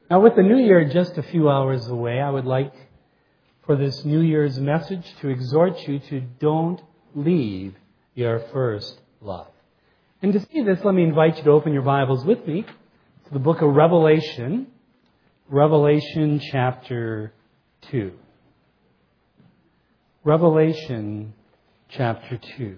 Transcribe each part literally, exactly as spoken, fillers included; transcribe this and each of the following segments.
Now, with the new year just a few hours away, I would like for this New Year's message to exhort you to don't leave your first love. And to see this, let me invite you to open your Bibles with me to the book of Revelation, Revelation chapter two. Revelation chapter two.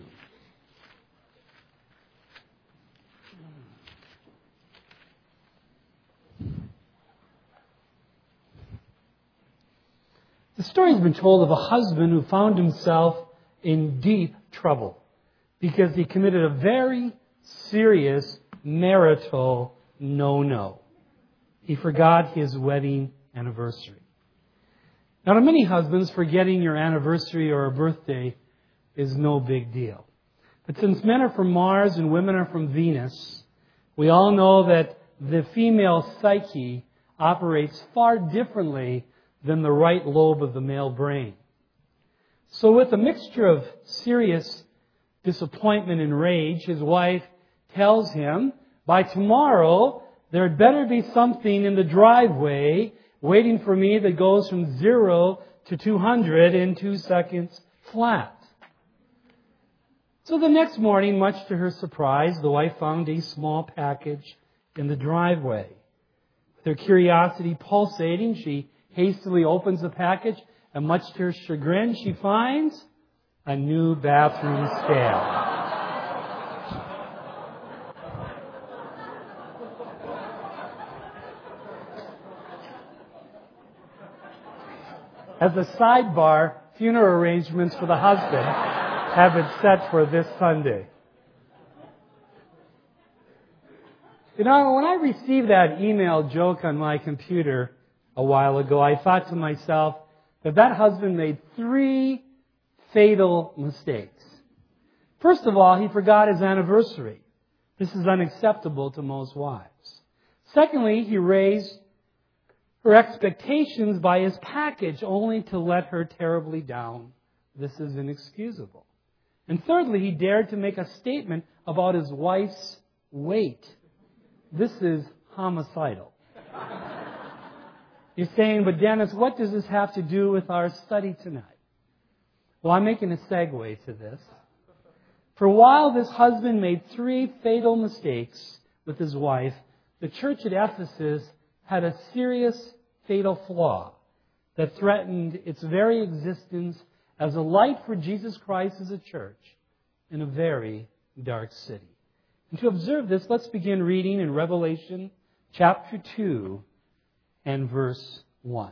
The story has been told of a husband who found himself in deep trouble because he committed a very serious marital no-no. He forgot his wedding anniversary. Now, to many husbands, forgetting your anniversary or a birthday is no big deal. But since men are from Mars and women are from Venus, we all know that the female psyche operates far differently than the right lobe of the male brain. So with a mixture of serious disappointment and rage, his wife tells him, by tomorrow, there'd better be something in the driveway waiting for me that goes from zero to two hundred in two seconds flat. So the next morning, much to her surprise, the wife found a small package in the driveway. With her curiosity pulsating, she hastily opens the package, and much to her chagrin, she finds a new bathroom scale. As a sidebar, funeral arrangements for the husband have been set for this Sunday. You know, when I received that email joke on my computer a while ago, I thought to myself that that husband made three fatal mistakes. First of all, he forgot his anniversary. This is unacceptable to most wives. Secondly, he raised her expectations by his package only to let her terribly down. This is inexcusable. And thirdly, he dared to make a statement about his wife's weight. This is homicidal. You're saying, but Dennis, what does this have to do with our study tonight? Well, I'm making a segue to this. For a while, this husband made three fatal mistakes with his wife. The church at Ephesus had a serious fatal flaw that threatened its very existence as a light for Jesus Christ as a church in a very dark city. And to observe this, let's begin reading in Revelation chapter two and verse one.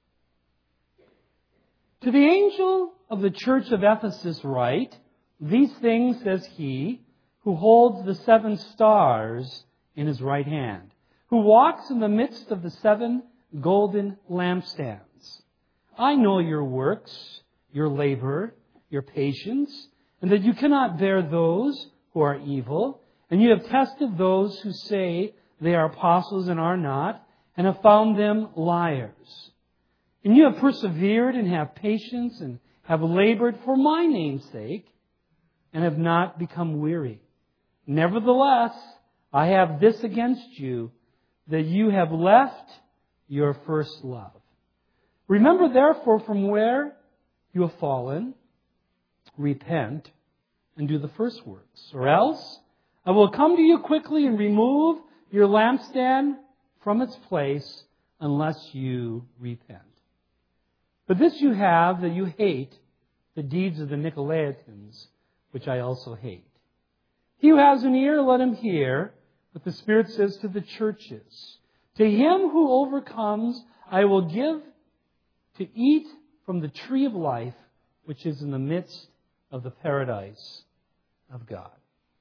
To the angel of the church of Ephesus write, these things says he who holds the seven stars in his right hand, who walks in the midst of the seven golden lampstands. I know your works, your labor, your patience, and that you cannot bear those who are evil, and you have tested those who say they are apostles and are not, and have found them liars. And you have persevered and have patience and have labored for my name's sake and have not become weary. Nevertheless, I have this against you, that you have left your first love. Remember therefore from where you have fallen, repent and do the first works, or else I will come to you quickly and remove your lampstand from its place unless you repent. But this you have, that you hate the deeds of the Nicolaitans, which I also hate. He who has an ear, let him hear what the Spirit says to the churches. To him who overcomes, I will give to eat from the tree of life, which is in the midst of the paradise of God.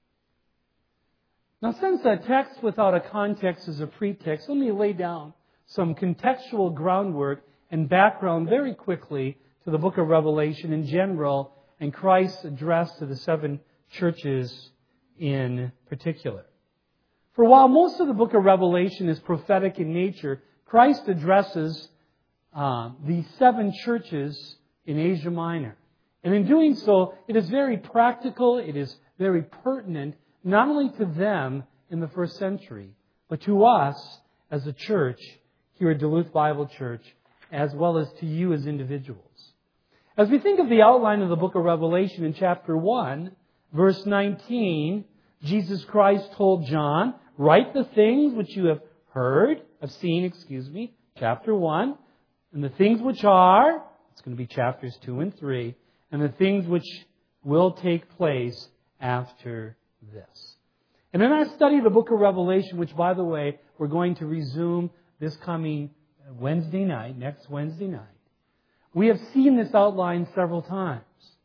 Now, since a text without a context is a pretext, let me lay down some contextual groundwork and background very quickly to the book of Revelation in general and Christ's address to the seven churches in particular. For while most of the book of Revelation is prophetic in nature, Christ addresses uh, the seven churches in Asia Minor. And in doing so, it is very practical, it is very pertinent, not only to them in the first century, but to us as a church here at Duluth Bible Church, as well as to you as individuals. As we think of the outline of the book of Revelation in chapter one, verse nineteen, Jesus Christ told John, write the things which you have heard, have seen, excuse me, chapter one, and the things which are, it's going to be chapters two and three, and the things which will take place after this. And in our study of the book of Revelation, which, by the way, we're going to resume this coming Wednesday night, next Wednesday night, we have seen this outline several times.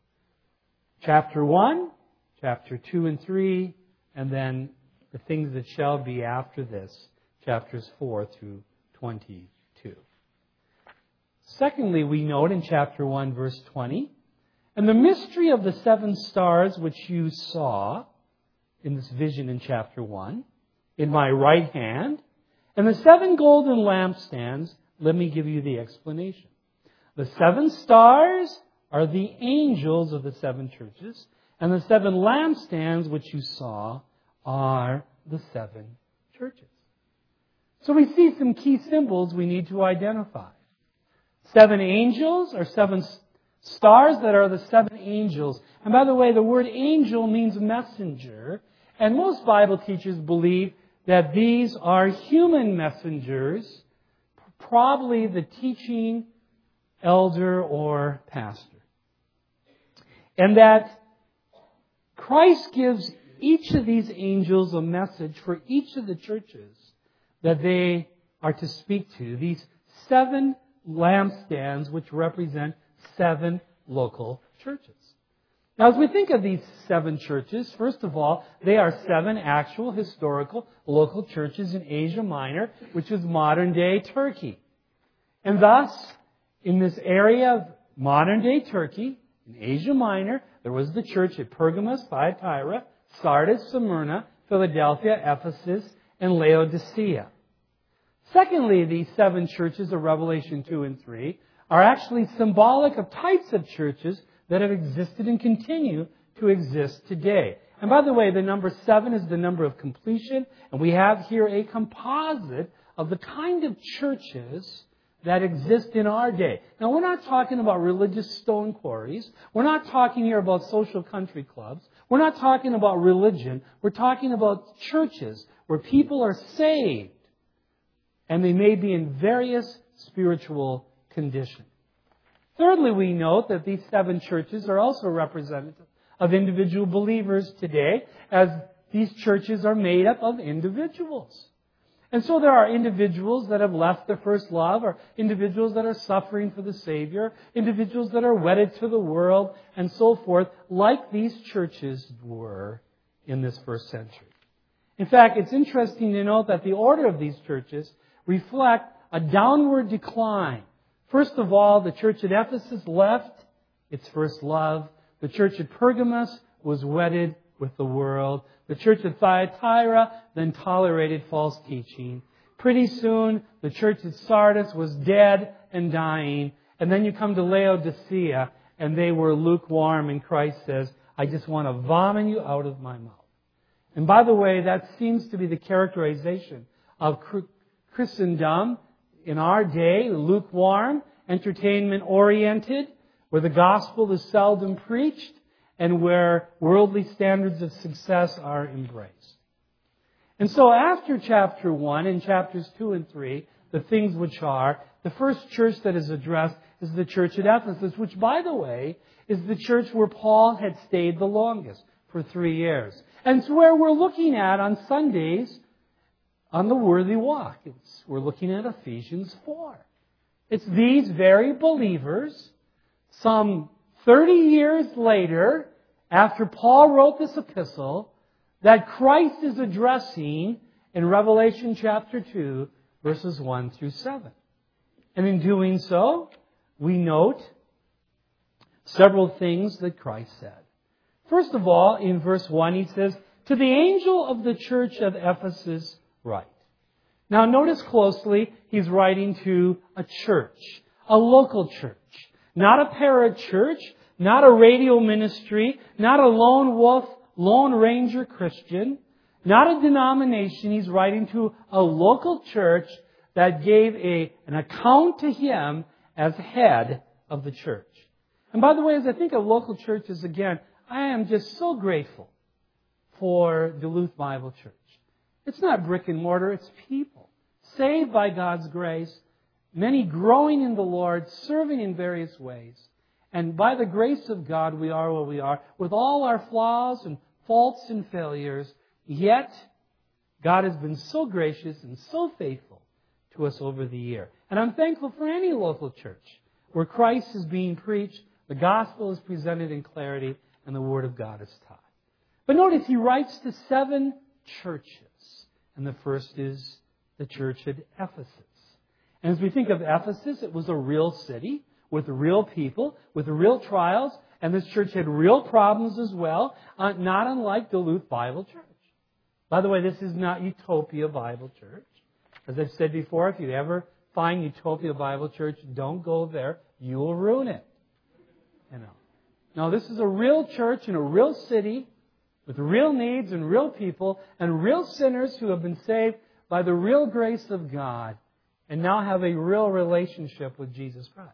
Chapter one, chapter two and three, and then the things that shall be after this, chapters four through twenty-two. Secondly, we note in chapter one, verse twenty, and the mystery of the seven stars which you saw in this vision in chapter one, in my right hand, and the seven golden lampstands, let me give you the explanation. The seven stars are the angels of the seven churches, and the seven lampstands which you saw are the seven churches. So we see some key symbols we need to identify. Seven angels are seven stars that are the seven angels. And by the way, the word angel means messenger. And most Bible teachers believe that these are human messengers, probably the teaching elder or pastor. And that Christ gives each of these angels a message for each of the churches that they are to speak to. These seven lampstands which represent seven local churches. Now, as we think of these seven churches, first of all, they are seven actual historical local churches in Asia Minor, which is modern-day Turkey. And thus, in this area of modern-day Turkey, in Asia Minor, there was the church at Pergamos, Thyatira, Sardis, Smyrna, Philadelphia, Ephesus, and Laodicea. Secondly, these seven churches of Revelation two and three are actually symbolic of types of churches that have existed and continue to exist today. And by the way, the number seven is the number of completion, and we have here a composite of the kind of churches that exist in our day. Now, we're not talking about religious stone quarries. We're not talking here about social country clubs. We're not talking about religion. We're talking about churches where people are saved, and they may be in various spiritual condition. Thirdly, we note that these seven churches are also representative of individual believers today, as these churches are made up of individuals. And so there are individuals that have left their first love, or individuals that are suffering for the Savior, individuals that are wedded to the world, and so forth, like these churches were in this first century. In fact, it's interesting to note that the order of these churches reflect a downward decline. First of all, the church at Ephesus left its first love. The church at Pergamos was wedded with the world. The church at Thyatira then tolerated false teaching. Pretty soon, the church at Sardis was dead and dying. And then you come to Laodicea, and they were lukewarm, and Christ says, I just want to vomit you out of my mouth. And by the way, that seems to be the characterization of Christendom in our day, lukewarm, entertainment-oriented, where the gospel is seldom preached, and where worldly standards of success are embraced. And so after chapter one and chapters two and three, the things which are, the first church that is addressed is the church at Ephesus, which, by the way, is the church where Paul had stayed the longest, for three years. And it's where we're looking at on Sundays on the Worthy Walk. It's, we're looking at Ephesians four. It's these very believers, some thirty years later, after Paul wrote this epistle, that Christ is addressing in Revelation chapter two, verses one through seven. And in doing so, we note several things that Christ said. First of all, in verse one, he says, to the angel of the church of Ephesus write. Now notice closely, he's writing to a church, a local church. Not a parachurch, not a radio ministry, not a lone wolf, lone ranger Christian, not a denomination. He's writing to a local church that gave a, an account to him as head of the church. And by the way, as I think of local churches again, I am just so grateful for Duluth Bible Church. It's not brick and mortar, it's people. Saved by God's grace, many growing in the Lord, serving in various ways. And by the grace of God, we are what we are, with all our flaws and faults and failures. Yet, God has been so gracious and so faithful to us over the year. And I'm thankful for any local church where Christ is being preached, the gospel is presented in clarity, and the Word of God is taught. But notice he writes to seven churches. And the first is the church at Ephesus. And as we think of Ephesus, it was a real city with real people, with real trials. And this church had real problems as well, uh, not unlike Duluth Bible Church. By the way, this is not Utopia Bible Church. As I've said before, if you ever find Utopia Bible Church, don't go there. You will ruin it. You know. No, this is a real church in a real city with real needs and real people and real sinners who have been saved by the real grace of God and now have a real relationship with Jesus Christ.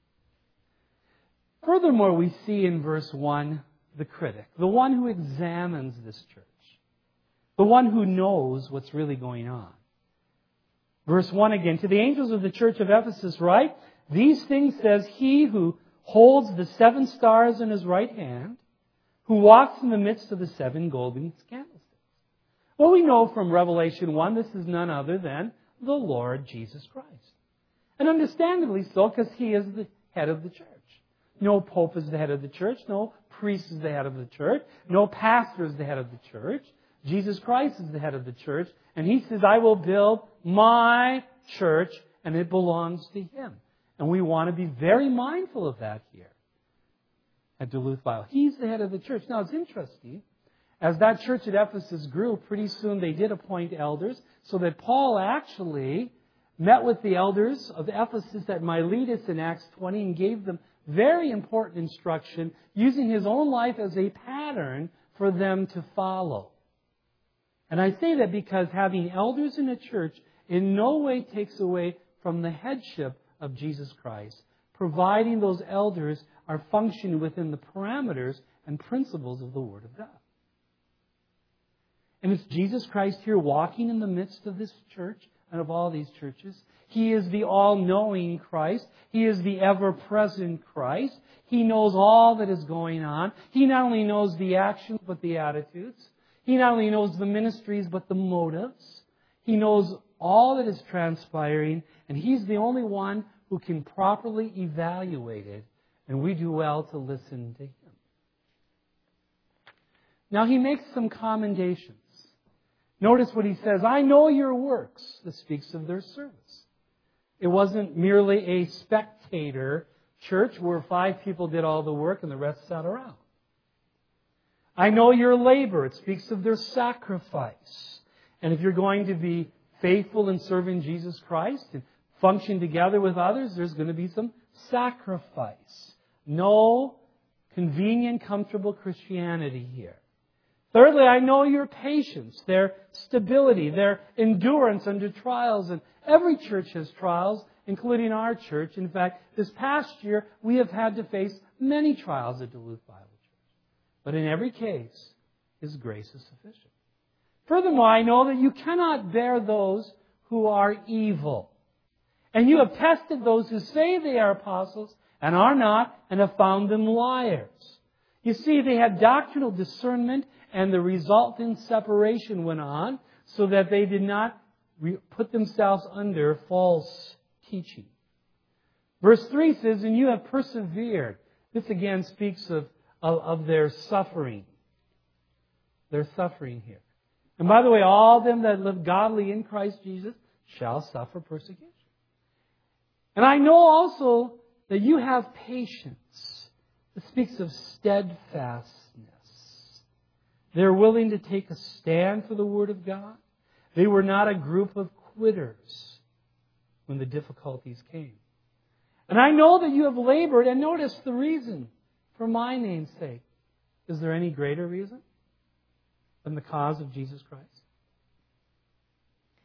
Furthermore, we see in verse one the critic, the one who examines this church, the one who knows what's really going on. Verse one again, to the angels of the church of Ephesus write, these things says he who holds the seven stars in his right hand, who walks in the midst of the seven golden candlesticks. Well, we know from Revelation one, this is none other than the Lord Jesus Christ. And understandably so, because he is the head of the church. No pope is the head of the church. No priest is the head of the church. No pastor is the head of the church. Jesus Christ is the head of the church. And he says, I will build my church, and it belongs to him. And we want to be very mindful of that here at Duluth Bible. He's the head of the church. Now, it's interesting. As that church at Ephesus grew, pretty soon they did appoint elders, so that Paul actually met with the elders of Ephesus at Miletus in Acts twenty and gave them very important instruction, using his own life as a pattern for them to follow. And I say that because having elders in a church in no way takes away from the headship of Jesus Christ, providing those elders are functioning within the parameters and principles of the Word of God. And it's Jesus Christ here walking in the midst of this church and of all these churches. He is the all-knowing Christ. He is the ever-present Christ. He knows all that is going on. He not only knows the actions, but the attitudes. He not only knows the ministries, but the motives. He knows all that is transpiring, and He's the only one who can properly evaluate it, and we do well to listen to Him. Now, He makes some commendations. Notice what He says, I know your works. This speaks of their service. It wasn't merely a spectator church where five people did all the work and the rest sat around. I know your labor. It speaks of their sacrifice. And if you're going to be faithful in serving Jesus Christ and function together with others, there's going to be some sacrifice. No convenient, comfortable Christianity here. Thirdly, I know your patience, their stability, their endurance under trials. And every church has trials, including our church. In fact, this past year, we have had to face many trials at Duluth Bible Church. But in every case, His grace is sufficient. Furthermore, I know that you cannot bear those who are evil. And you have tested those who say they are apostles and are not, and have found them liars. You see, they had doctrinal discernment, and the resultant separation went on so that they did not put themselves under false teaching. Verse three says, and you have persevered. This again speaks of, of, of their suffering. Their suffering here. And by the way, all them that live godly in Christ Jesus shall suffer persecution. And I know also that you have patience. It speaks of steadfastness. They're willing to take a stand for the Word of God. They were not a group of quitters when the difficulties came. And I know that you have labored, and notice the reason, for my name's sake. Is there any greater reason than the cause of Jesus Christ?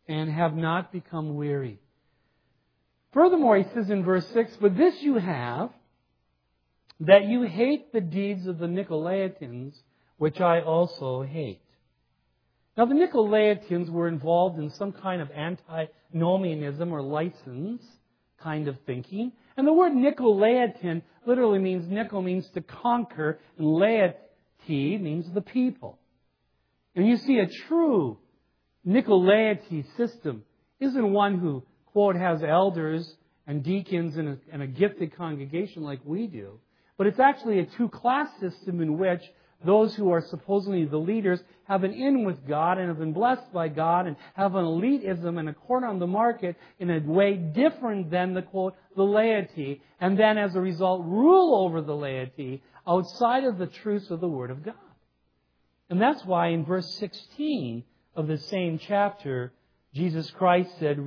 and have not become weary. Furthermore, he says in verse six, but this you have, that you hate the deeds of the Nicolaitans, which I also hate. Now, the Nicolaitans were involved in some kind of antinomianism or license kind of thinking. And the word Nicolaitan literally means, Nico means to conquer, and laity means the people. And you see, a true Nicolaity system isn't one who, quote, has elders and deacons and a, and a gifted congregation like we do. But it's actually a two-class system in which those who are supposedly the leaders have an in with God and have been blessed by God and have an elitism and a corner on the market in a way different than the, quote, the laity, and then as a result rule over the laity outside of the truths of the Word of God. And that's why in verse sixteen of the same chapter, Jesus Christ said,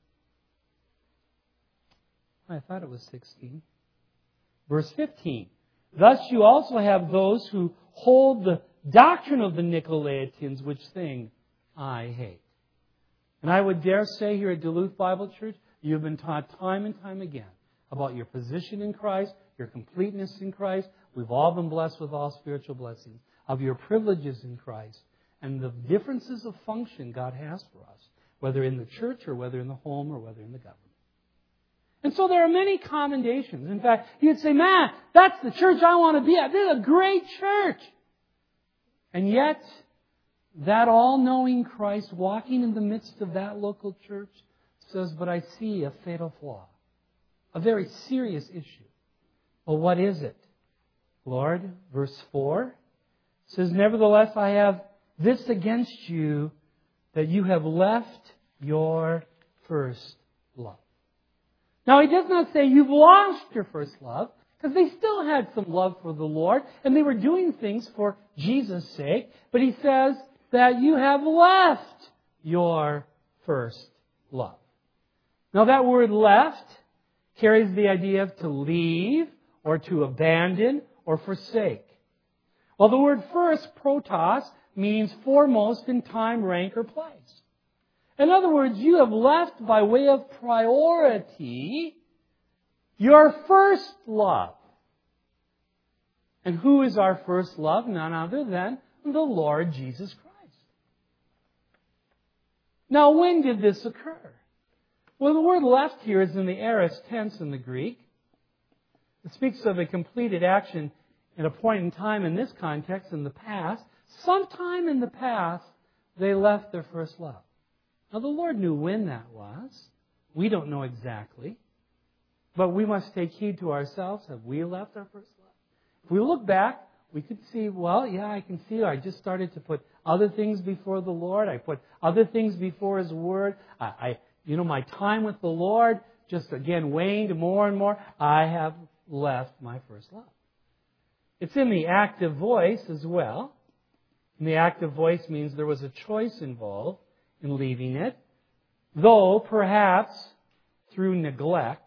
I thought it was sixteen. Verse fifteen. Thus you also have those who hold the doctrine of the Nicolaitans, which thing I hate. And I would dare say here at Duluth Bible Church, you've been taught time and time again about your position in Christ, your completeness in Christ. We've all been blessed with all spiritual blessings, of your privileges in Christ, and the differences of function God has for us, whether in the church or whether in the home or whether in the government. And so there are many commendations. In fact, you'd say, man, that's the church I want to be at. This is a great church. And yet, that all-knowing Christ walking in the midst of that local church says, but I see a fatal flaw, a very serious issue. Well, what is it? Lord, verse four says, nevertheless, I have this against you, that you have left your first love. Now, he does not say you've lost your first love, because they still had some love for the Lord, and they were doing things for Jesus' sake. But he says that you have left your first love. Now, that word left carries the idea of to leave, or to abandon, or forsake. Well, the word first, protos, means foremost in time, rank, or place. In other words, you have left by way of priority your first love. And who is our first love? None other than the Lord Jesus Christ. Now, when did this occur? Well, the word left here is in the aorist tense in the Greek. It speaks of a completed action at a point in time in this context, in the past. Sometime in the past, they left their first love. Now, the Lord knew when that was. We don't know exactly. But we must take heed to ourselves. Have we left our first love? If we look back, we could see, well, yeah, I can see I just started to put other things before the Lord. I put other things before His Word. I, I you know, my time with the Lord just, again, waned more and more. I have left my first love. It's in the active voice as well. And the active voice means there was a choice involved in leaving it, though perhaps through neglect.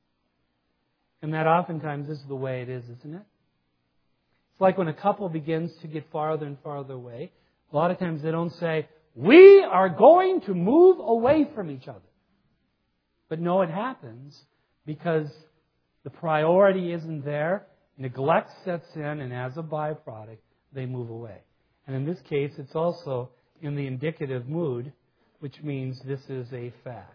And that oftentimes is the way it is, isn't it? It's like when a couple begins to get farther and farther away. A lot of times they don't say, we are going to move away from each other. But no, it happens because the priority isn't there. Neglect sets in, and as a byproduct, they move away. And in this case, it's also in the indicative mood, which means this is a fact.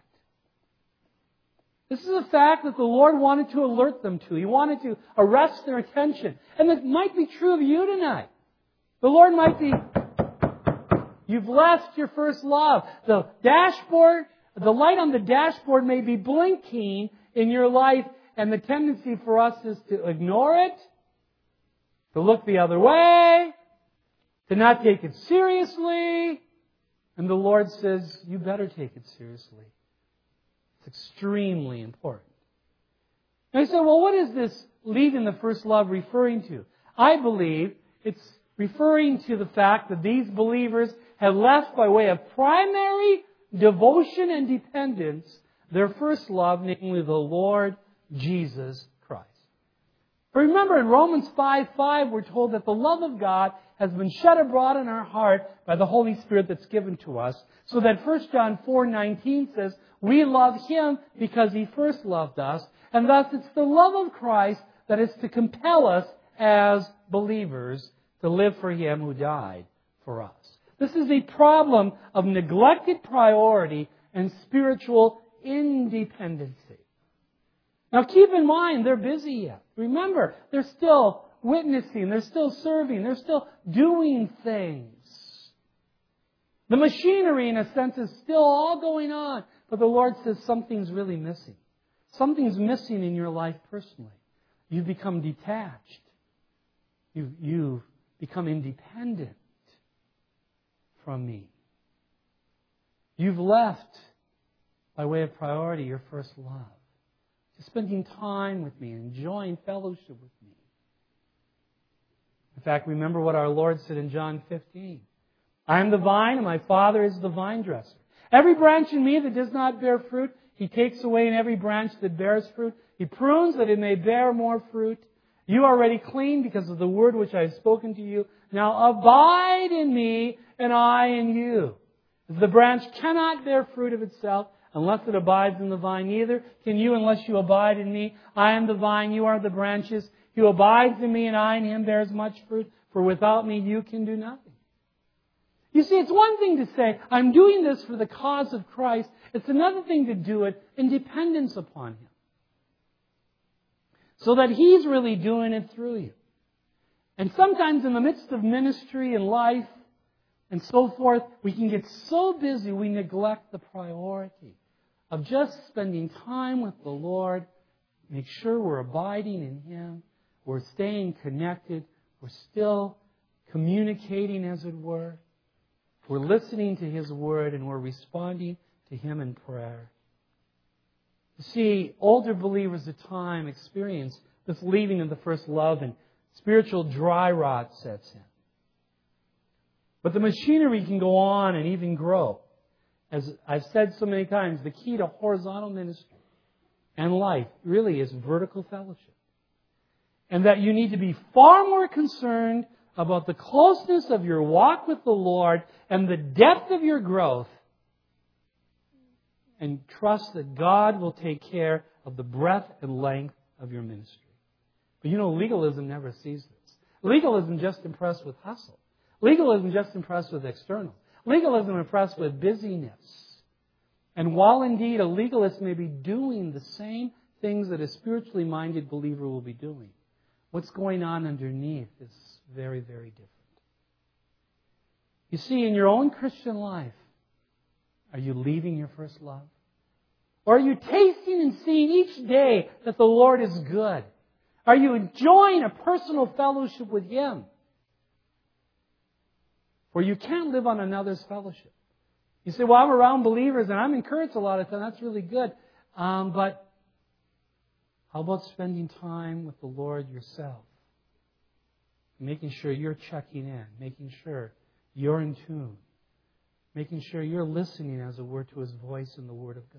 This is a fact that the Lord wanted to alert them to. He wanted to arrest their attention. And it might be true of you tonight. The Lord might be, you've left your first love. The dashboard, the light on the dashboard may be blinking in your life, and the tendency for us is to ignore it, to look the other way, to not take it seriously. And the Lord says, you better take it seriously. It's extremely important. And I said, well, what is this leaving the first love referring to? I believe it's referring to the fact that these believers have left by way of primary devotion and dependence their first love, namely the Lord Jesus Christ. But remember, in Romans five five, we're told that the love of God has been shed abroad in our heart by the Holy Spirit that's given to us. So that First John four nineteen says, we love Him because He first loved us. And thus it's the love of Christ that is to compel us as believers to live for Him who died for us. This is a problem of neglected priority and spiritual independency. Now keep in mind, they're busy yet. Remember, they're still witnessing, they're still serving, they're still doing things. The machinery, in a sense, is still all going on. But the Lord says something's really missing. Something's missing in your life personally. You've become detached. You've, you've become independent from me. You've left, by way of priority, your first love. Just spending time with me, enjoying fellowship with me. In fact, remember what our Lord said in John fifteen. I am the vine, and my Father is the vine dresser. Every branch in me that does not bear fruit, He takes away, and every branch that bears fruit, He prunes that it may bear more fruit. You are already clean because of the word which I have spoken to you. Now abide in me, and I in you. As the branch cannot bear fruit of itself unless it abides in the vine, neither can you unless you abide in me. I am the vine, you are the branches. He who abides in me and I in him bears much fruit, for without me you can do nothing. You see, it's one thing to say, I'm doing this for the cause of Christ. It's another thing to do it in dependence upon Him. So that He's really doing it through you. And sometimes in the midst of ministry and life and so forth, we can get so busy we neglect the priority of just spending time with the Lord. Make sure we're abiding in Him. We're staying connected. We're still communicating, as it were. We're listening to His Word and we're responding to Him in prayer. You see, older believers at time experience this leaving of the first love and spiritual dry rot sets in. But the machinery can go on and even grow. As I've said so many times, the key to horizontal ministry and life really is vertical fellowship. And that you need to be far more concerned about the closeness of your walk with the Lord and the depth of your growth, and trust that God will take care of the breadth and length of your ministry. But you know, legalism never sees this. Legalism just impressed with hustle. Legalism just impressed with external. Legalism impressed with busyness. And while indeed a legalist may be doing the same things that a spiritually minded believer will be doing, what's going on underneath is very, very different. You see, in your own Christian life, are you leaving your first love? Or are you tasting and seeing each day that the Lord is good? Are you enjoying a personal fellowship with Him? For you can't live on another's fellowship. You say, well, I'm around believers and I'm encouraged a lot of time. That's really good. Um, but how about spending time with the Lord yourself? Making sure you're checking in. Making sure you're in tune. Making sure you're listening, as it were, to His voice in the Word of God.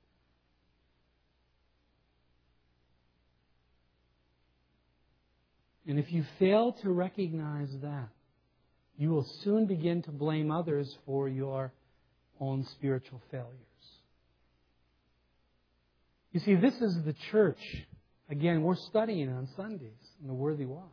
And if you fail to recognize that, you will soon begin to blame others for your own spiritual failures. You see, this is the church. Again, we're studying on Sundays in the Worthy Walk.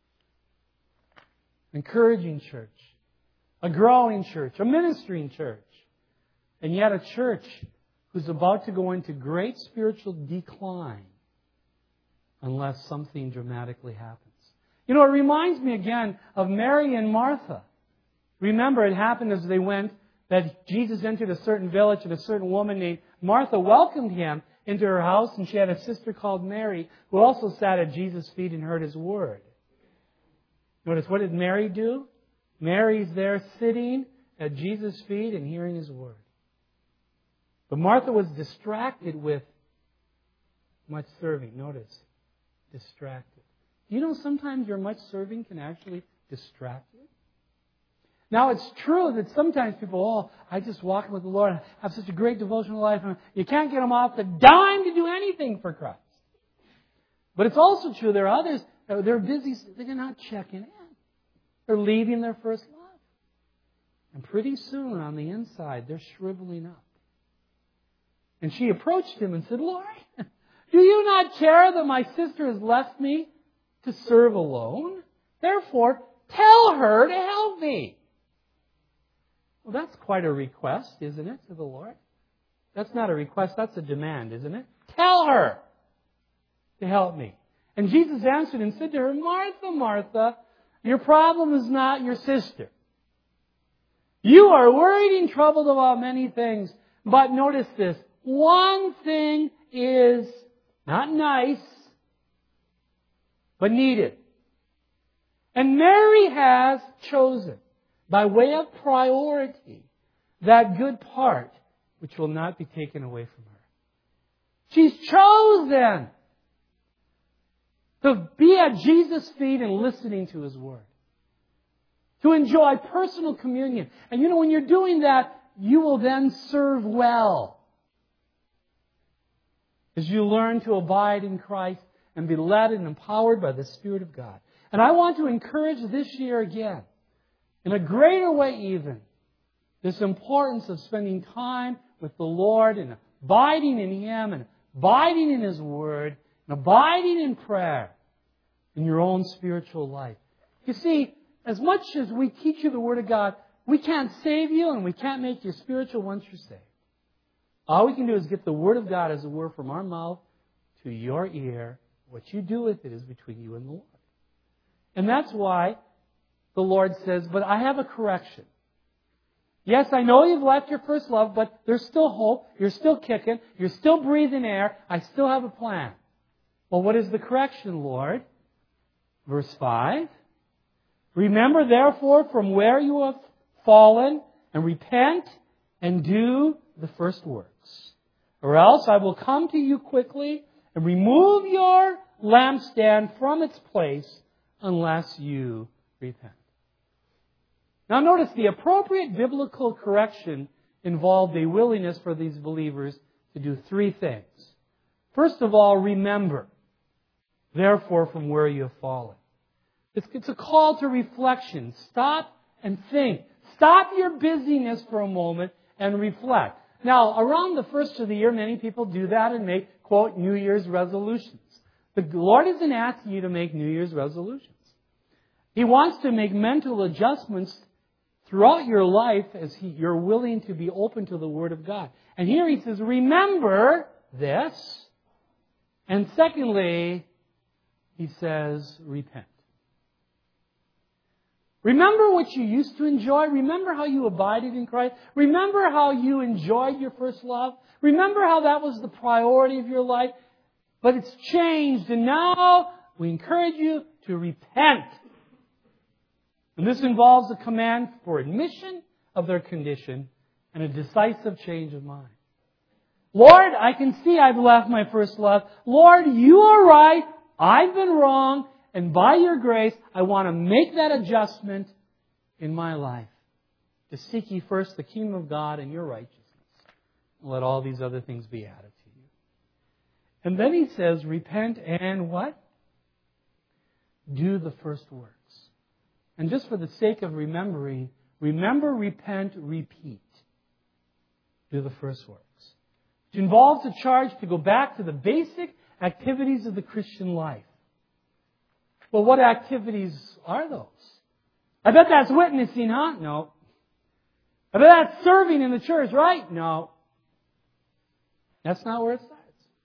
Encouraging church. A growing church. A ministering church. And yet a church who's about to go into great spiritual decline unless something dramatically happens. You know, it reminds me again of Mary and Martha. Remember, it happened as they went that Jesus entered a certain village and a certain woman named Martha welcomed Him into her house, and she had a sister called Mary who also sat at Jesus' feet and heard His word. Notice, what did Mary do? Mary's there sitting at Jesus' feet and hearing His word. But Martha was distracted with much serving. Notice, distracted. You know, sometimes your much serving can actually distract you. Now, it's true that sometimes people, oh, I just walk with the Lord, I have such a great devotional life, and you can't get them off the dime to do anything for Christ. But it's also true there are others, they're busy, they're not checking in. They're leaving their first love. And pretty soon on the inside, they're shriveling up. And she approached him and said, Lord, do you not care that my sister has left me to serve alone? Therefore, tell her to help me. Well, that's quite a request, isn't it, to the Lord? That's not a request, that's a demand, isn't it? Tell her to help me. And Jesus answered and said to her, Martha, Martha, your problem is not your sister. You are worried and troubled about many things. But notice this, one thing is not nice, but needed. And Mary has chosen, by way of priority, that good part which will not be taken away from her. She's chosen to be at Jesus' feet and listening to His Word. To enjoy personal communion. And you know, when you're doing that, you will then serve well. As you learn to abide in Christ and be led and empowered by the Spirit of God. And I want to encourage this year again, in a greater way even, this importance of spending time with the Lord and abiding in Him and abiding in His Word and abiding in prayer in your own spiritual life. You see, as much as we teach you the Word of God, we can't save you and we can't make you spiritual once you're saved. All we can do is get the Word of God as a word from our mouth to your ear. What you do with it is between you and the Lord. And that's why the Lord says, but I have a correction. Yes, I know you've left your first love, but there's still hope. You're still kicking. You're still breathing air. I still have a plan. Well, what is the correction, Lord? Verse five. Remember, therefore, from where you have fallen, and repent and do the first works. Or else I will come to you quickly and remove your lampstand from its place unless you repent. Now notice the appropriate biblical correction involved a willingness for these believers to do three things. First of all, remember, therefore, from where you have fallen. It's, it's a call to reflection. Stop and think. Stop your busyness for a moment and reflect. Now, around the first of the year, many people do that and make, quote, New Year's resolutions. The Lord isn't asking you to make New Year's resolutions. He wants to make mental adjustments throughout your life as he, you're willing to be open to the Word of God. And here He says, remember this. And secondly, He says, repent. Remember what you used to enjoy. Remember how you abided in Christ. Remember how you enjoyed your first love. Remember how that was the priority of your life. But it's changed, and now we encourage you to repent. And this involves a command for admission of their condition and a decisive change of mind. Lord, I can see I've left my first love. Lord, you are right. I've been wrong. And by your grace, I want to make that adjustment in my life. To seek ye first the kingdom of God and your righteousness. And let all these other things be added to you. And then He says, repent and what? Do the first works. And just for the sake of remembering, remember, repent, repeat. Do the first works. Which involves a charge to go back to the basic activities of the Christian life. Well, what activities are those? I bet that's witnessing, huh? No. I bet that's serving in the church, right? No. That's not where it starts.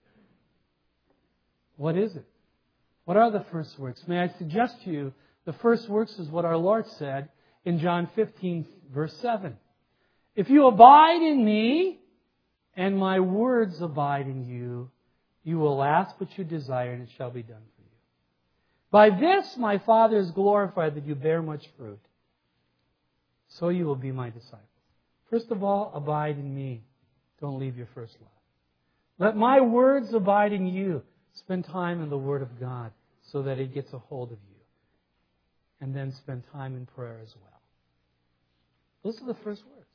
What is it? What are the first works? May I suggest to you, the first works is what our Lord said in John fifteen, verse seven. If you abide in me, and my words abide in you, you will ask what you desire, and it shall be done for you. By this my Father is glorified, that you bear much fruit. So you will be my disciples. First of all, abide in me. Don't leave your first love. Let my words abide in you. Spend time in the Word of God so that it gets a hold of you. And then spend time in prayer as well. Those are the first words.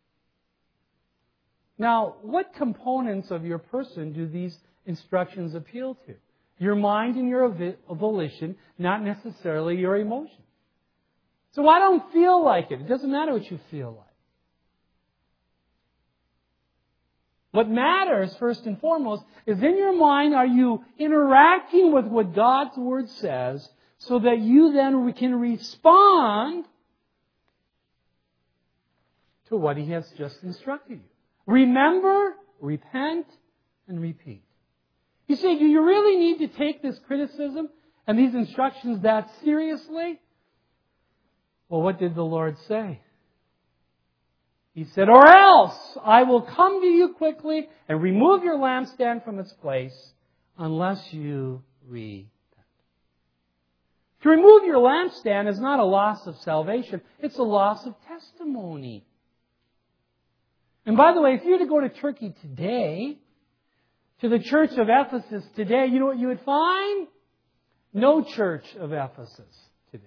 Now, what components of your person do these instructions appeal to? Your mind and your volition, not necessarily your emotion. So I don't feel like it. It doesn't matter what you feel like. What matters, first and foremost, is in your mind, are you interacting with what God's Word says so that you then can respond to what He has just instructed you. Remember, repent, and repeat. You say, do you really need to take this criticism and these instructions that seriously? Well, what did the Lord say? He said, or else I will come to you quickly and remove your lampstand from its place unless you repent. To remove your lampstand is not a loss of salvation. It's a loss of testimony. And by the way, if you were to go to Turkey today, to the church of Ephesus today, you know what you would find? No church of Ephesus today.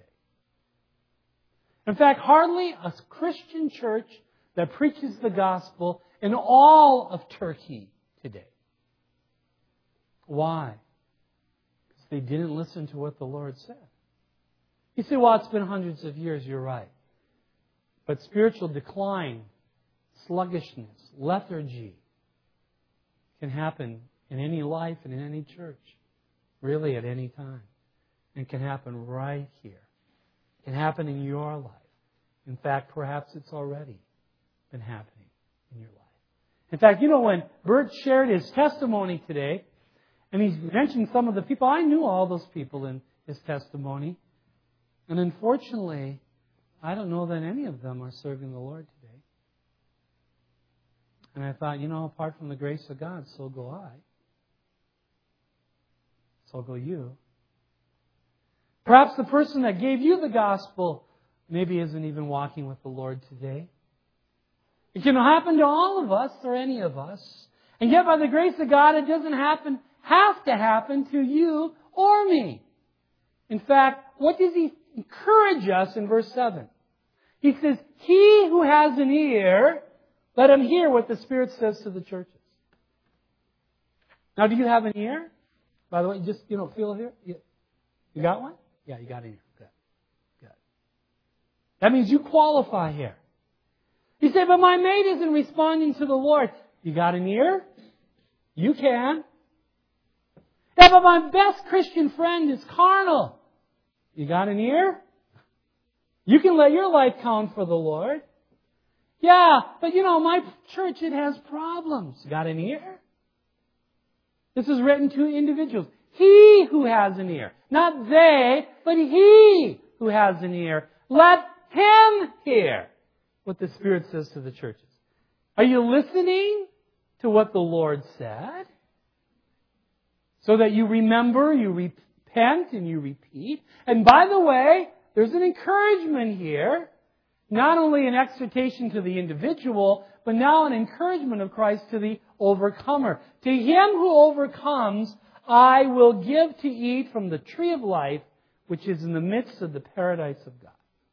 In fact, hardly a Christian church that preaches the gospel in all of Turkey today. Why? Because they didn't listen to what the Lord said. You say, well, it's been hundreds of years. You're right. But spiritual decline, sluggishness, lethargy can happen in any life and in any church. Really at any time. And can happen right here. It can happen in your life. In fact, perhaps it's already been happening in your life. In fact, you know, when Bert shared his testimony today, and he mentioned some of the people, I knew all those people in his testimony, and unfortunately, I don't know that any of them are serving the Lord today. And I thought, you know, apart from the grace of God, so go I. So go you. Perhaps the person that gave you the gospel maybe isn't even walking with the Lord today. It can happen to all of us or any of us. And yet by the grace of God, it doesn't happen, have to happen to you or me. In fact, what does He encourage us in verse seven? He says, he who has an ear, let him hear what the Spirit says to the churches. Now, do you have an ear? By the way, just, you know, feel here. You, you got one? Yeah, you got an ear. Good. Good. That means you qualify here. You say, but my mate isn't responding to the Lord. You got an ear? You can. Yeah, but my best Christian friend is carnal. You got an ear? You can let your life count for the Lord. Yeah, but you know, my church, it has problems. You got an ear? This is written to individuals. He who has an ear. Not they, but he who has an ear. Let him hear what the Spirit says to the churches. Are you listening to what the Lord said? So that you remember, you repent, and you repeat. And by the way, there's an encouragement here. Not only an exhortation to the individual, but now an encouragement of Christ to the overcomer. To him who overcomes, I will give to eat from the tree of life, which is in the midst of the paradise of God.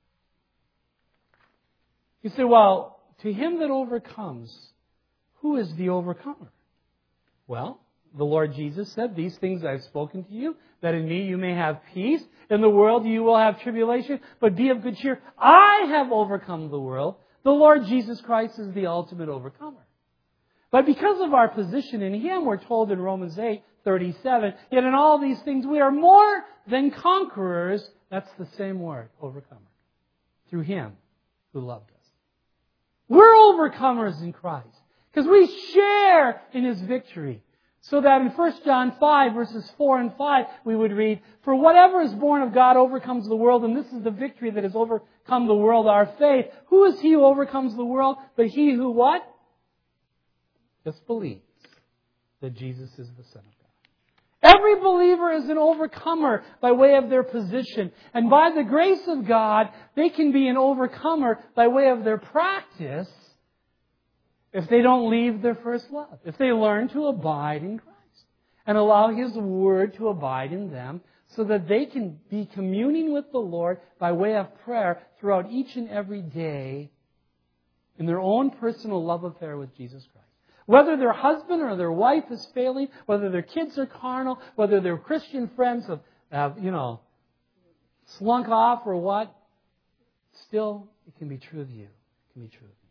You say, well, to him that overcomes, who is the overcomer? Well, the Lord Jesus said, these things I have spoken to you, that in me you may have peace. In the world you will have tribulation, but be of good cheer. I have overcome the world. The Lord Jesus Christ is the ultimate overcomer. But because of our position in Him, we're told in Romans eight thirty-seven, yet in all these things we are more than conquerors. That's the same word, overcomer. Through Him who loved us. We're overcomers in Christ because we share in His victory. So that in First John five, verses four and five, we would read, for whatever is born of God overcomes the world, and this is the victory that has overcome the world, our faith. Who is he who overcomes the world? But he who what? Just believes that Jesus is the Son of God. Every believer is an overcomer by way of their position. And by the grace of God, they can be an overcomer by way of their practice if they don't leave their first love. If they learn to abide in Christ and allow His Word to abide in them so that they can be communing with the Lord by way of prayer throughout each and every day in their own personal love affair with Jesus Christ. Whether their husband or their wife is failing, whether their kids are carnal, whether their Christian friends have, have you know, slunk off or what, still, it can be true of you. It can be true of me.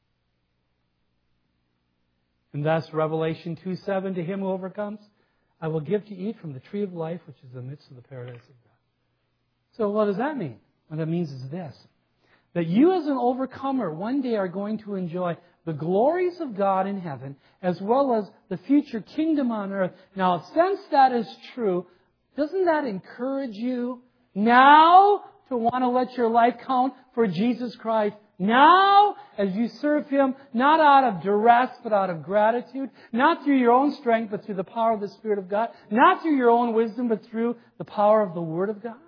And thus, Revelation two seven, to him who overcomes, I will give to eat from the tree of life, which is in the midst of the paradise of God. So what does that mean? What that means is this, that you as an overcomer one day are going to enjoy the glories of God in heaven as well as the future kingdom on earth. Now, since that is true, doesn't that encourage you now to want to let your life count for Jesus Christ? Now, as you serve Him, not out of duress, but out of gratitude. Not through your own strength, but through the power of the Spirit of God. Not through your own wisdom, but through the power of the Word of God.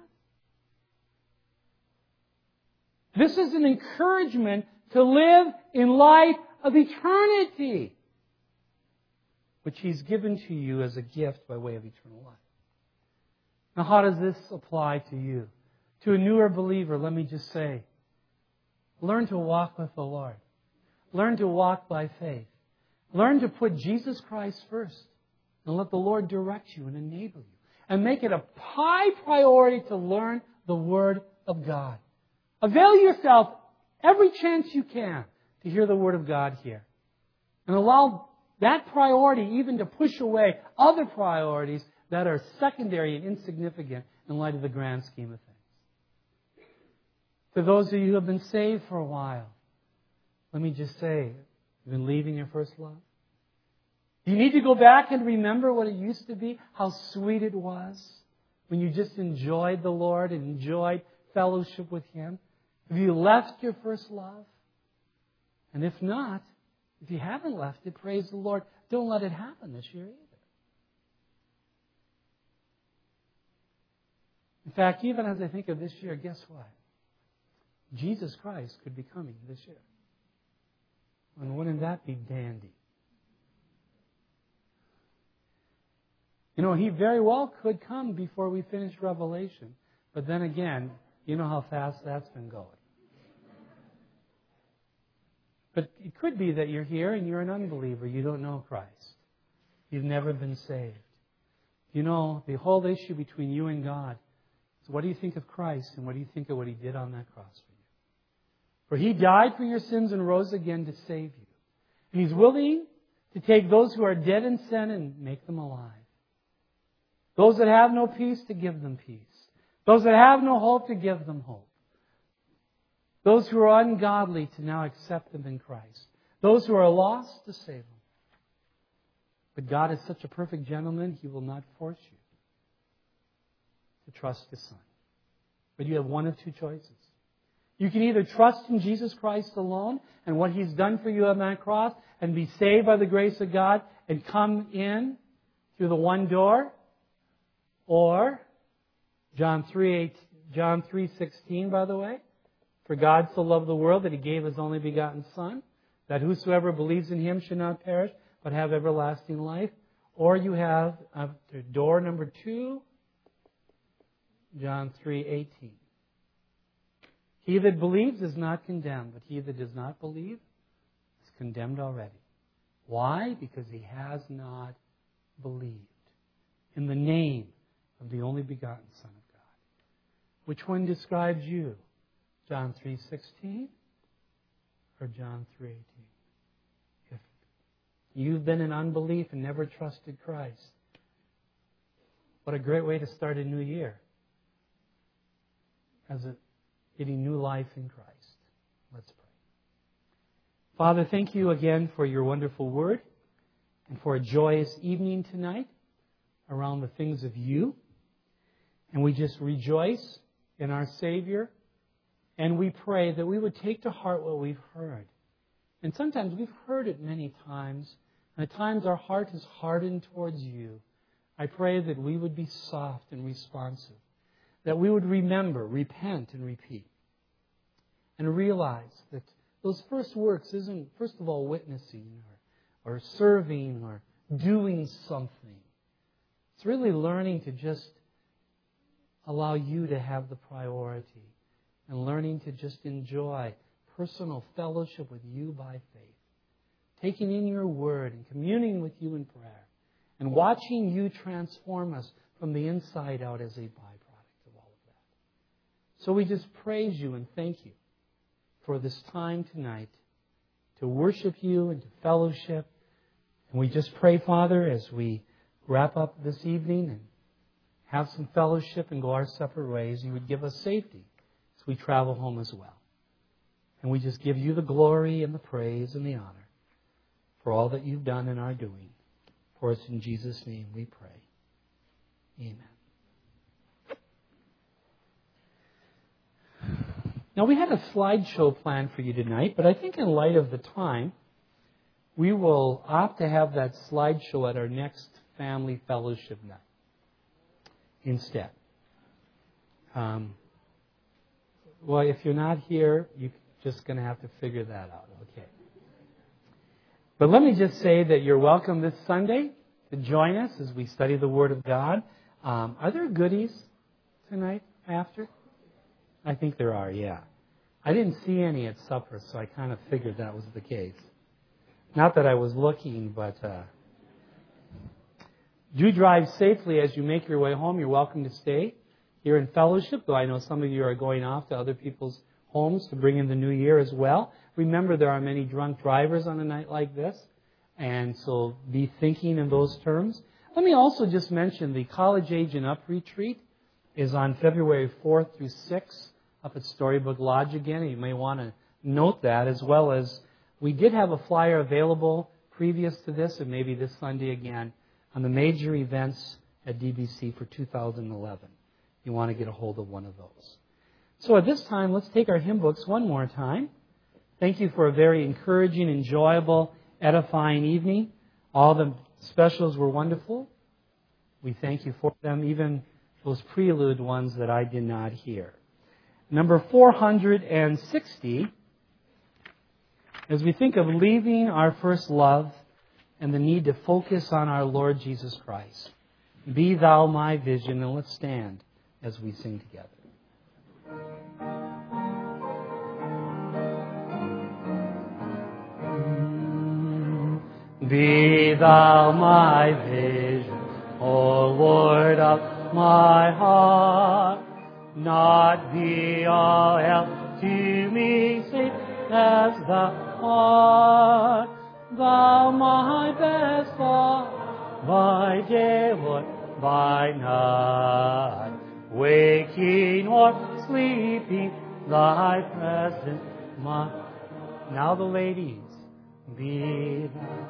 This is an encouragement to live in light of eternity, which He's given to you as a gift by way of eternal life. Now, how does this apply to you? To a newer believer, let me just say, learn to walk with the Lord. Learn to walk by faith. Learn to put Jesus Christ first and let the Lord direct you and enable you. And make it a high priority to learn the Word of God. Avail yourself every chance you can to hear the Word of God here. And allow that priority even to push away other priorities that are secondary and insignificant in light of the grand scheme of things. To those of you who have been saved for a while, let me just say, you've been leaving your first love. Do you need to go back and remember what it used to be? How sweet it was when you just enjoyed the Lord and enjoyed fellowship with Him? Have you left your first love? And if not, if you haven't left it, praise the Lord, don't let it happen this year either. In fact, even as I think of this year, guess what? Jesus Christ could be coming this year. And wouldn't that be dandy? You know, He very well could come before we finish Revelation. But then again, you know how fast that's been going. But it could be that you're here and you're an unbeliever. You don't know Christ. You've never been saved. You know, the whole issue between you and God is what do you think of Christ and what do you think of what He did on that cross for you? For He died for your sins and rose again to save you. And He's willing to take those who are dead in sin and make them alive. Those that have no peace, to give them peace. Those that have no hope, to give them hope. Those who are ungodly, to now accept them in Christ. Those who are lost, to save them. But God is such a perfect gentleman, He will not force you to trust His Son. But you have one of two choices. You can either trust in Jesus Christ alone and what He's done for you on that cross and be saved by the grace of God and come in through the one door. Or, John three sixteen, by the way, for God so loved the world that He gave His only begotten Son, that whosoever believes in Him should not perish, but have everlasting life. Or you have uh, door number two, John three eighteen. He that believes is not condemned, but he that does not believe is condemned already. Why? Because he has not believed in the name of the only begotten Son of God. Which one describes you? John three sixteen or John three eighteen? If you've been in unbelief and never trusted Christ, what a great way to start a new year. As a getting new life in Christ. Let's pray. Father, thank you again for your wonderful word and for a joyous evening tonight around the things of you. And we just rejoice in our Savior. And we pray that we would take to heart what we've heard. And sometimes we've heard it many times. And at times our heart is hardened towards you. I pray that we would be soft and responsive. That we would remember, repent, and repeat. And realize that those first works isn't, first of all, witnessing or, or serving or doing something. It's really learning to just allow you to have the priority. And learning to just enjoy personal fellowship with you by faith. Taking in your word and communing with you in prayer. And watching you transform us from the inside out as a byproduct. So we just praise you and thank you for this time tonight to worship you and to fellowship. And we just pray, Father, as we wrap up this evening and have some fellowship and go our separate ways, you would give us safety as we travel home as well. And we just give you the glory and the praise and the honor for all that you've done and are doing. For us in Jesus' name we pray. Amen. Now, we had a slideshow planned for you tonight, but I think in light of the time, we will opt to have that slideshow at our next family fellowship night instead. Um, well, if you're not here, you're just going to have to figure that out, okay? But let me just say that you're welcome this Sunday to join us as we study the Word of God. Um, are there goodies tonight after? I think there are, yeah. I didn't see any at supper, so I kind of figured that was the case. Not that I was looking, but uh, do drive safely as you make your way home. You're welcome to stay here in fellowship, though I know some of you are going off to other people's homes to bring in the new year as well. Remember, there are many drunk drivers on a night like this, and so be thinking in those terms. Let me also just mention the College Age and Up retreat is on February fourth through sixth up at Storybook Lodge again. You may want to note that, as well as we did have a flyer available previous to this, and maybe this Sunday again, on the major events at D B C for two thousand eleven. You want to get a hold of one of those. So at this time, let's take our hymn books one more time. Thank you for a very encouraging, enjoyable, edifying evening. All the specials were wonderful. We thank you for them, even those prelude ones that I did not hear. Number four hundred sixty, as we think of leaving our first love and the need to focus on our Lord Jesus Christ. Be thou my vision, and let's stand as we sing together. Be thou my vision, O Lord of my heart. Not be all else to me save as thou art. Thou my best thought, by day or by night. Waking or sleeping, thy presence my... Now the ladies, be thou.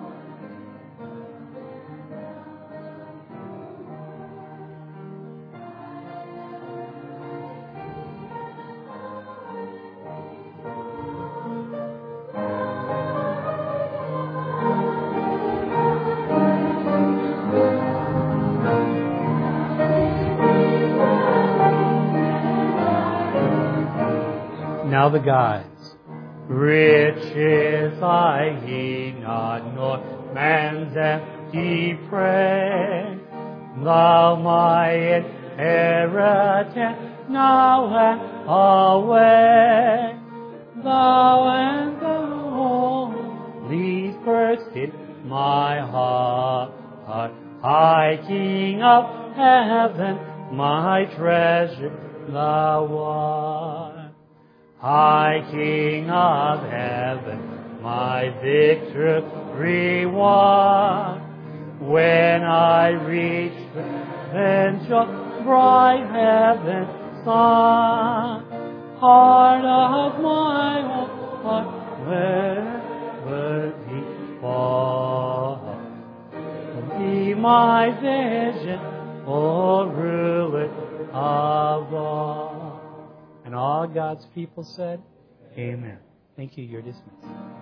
Now the guides. Riches I heed not, nor man's empty praise. Thou my inheritance now and always. Thou and the Holy first in my heart. High King of heaven, my treasure thou art. High King of heaven, my victory won. When I reach the bench of bright heaven's sun, heart of my own heart, wherever he fall. Be my vision, O ruler of all. And all God's people said, Amen. Thank you. You're dismissed.